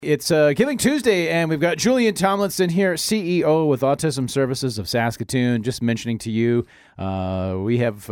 It's Giving Tuesday, and we've got Julian Tomlinson here, CEO with Autism Services of Saskatoon. Just mentioning to you, we have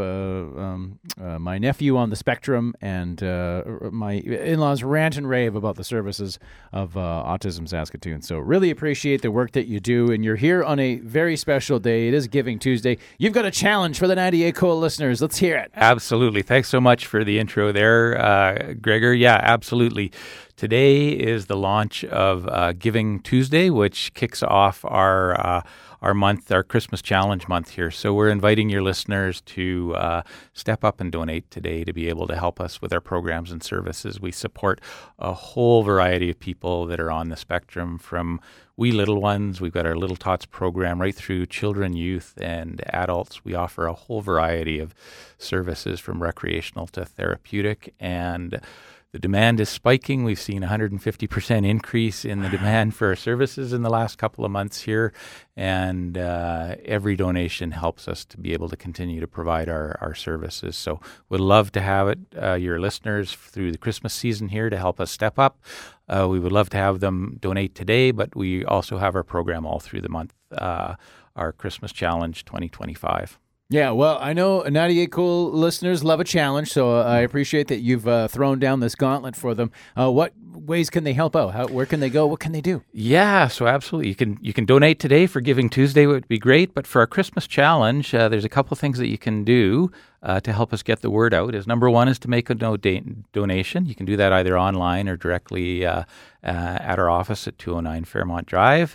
my nephew on the spectrum, and my in-laws rant and rave about the services of Autism Saskatoon. So really appreciate the work that you do, and you're here on a very special day. It is Giving Tuesday. You've got a challenge for the 98 Cool listeners. Let's hear it. Absolutely. Thanks so much for the intro there, Gregor. Yeah, absolutely. Today is the launch of Giving Tuesday, which kicks off our month, our Christmas challenge month here. So we're inviting your listeners to step up and donate today to be able to help us with our programs and services. We support a whole variety of people that are on the spectrum, from wee little ones. We've got our Little Tots program right through children, youth, and adults. We offer a whole variety of services from recreational to therapeutic, and the demand is spiking. We've seen 150% increase in the demand for our services in the last couple of months here, and every donation helps us to be able to continue to provide our services. So we'd love to have your listeners through the Christmas season here to help us step up. We would love to have them donate today, but we also have our program all through the month, our Christmas Challenge 2025. Yeah, well, I know 98 Cool listeners love a challenge, so I appreciate that you've thrown down this gauntlet for them. What ways can they help out? Where can they go? What can they do? Yeah, so absolutely. You can donate today for Giving Tuesday, would be great. But for our Christmas challenge, there's a couple of things that you can do to help us get the word out. Number one is to make a donation. You can do that either online or directly at our office at 209 Fairmont Drive.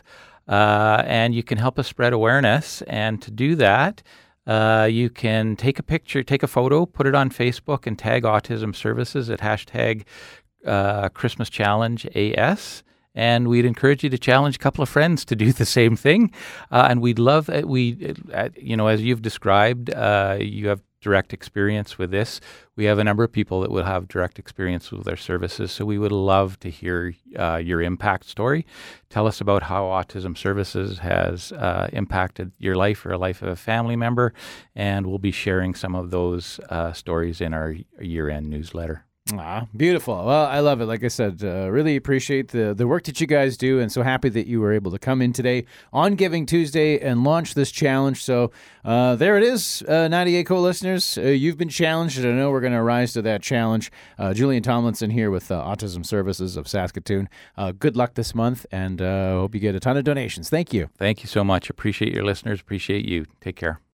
And you can help us spread awareness. And to do that, you can take a picture, take a photo, put it on Facebook, and tag Autism Services at hashtag Christmas Challenge AS. And we'd encourage you to challenge a couple of friends to do the same thing. And we'd love, as you've described, you have direct experience with this. We have a number of people that will have direct experience with our services, so we would love to hear your impact story. Tell us about how Autism Services has impacted your life or a life of a family member, and we'll be sharing some of those stories in our year-end newsletter. Beautiful. Well, I love it. Like I said, really appreciate the work that you guys do, and so happy that you were able to come in today on Giving Tuesday and launch this challenge. So there it is, 98 Cool listeners. You've been challenged, and I know we're going to rise to that challenge. Julian Tomlinson here with Autism Services of Saskatoon. Good luck this month, and hope you get a ton of donations. Thank you. Thank you so much. Appreciate your listeners. Appreciate you. Take care.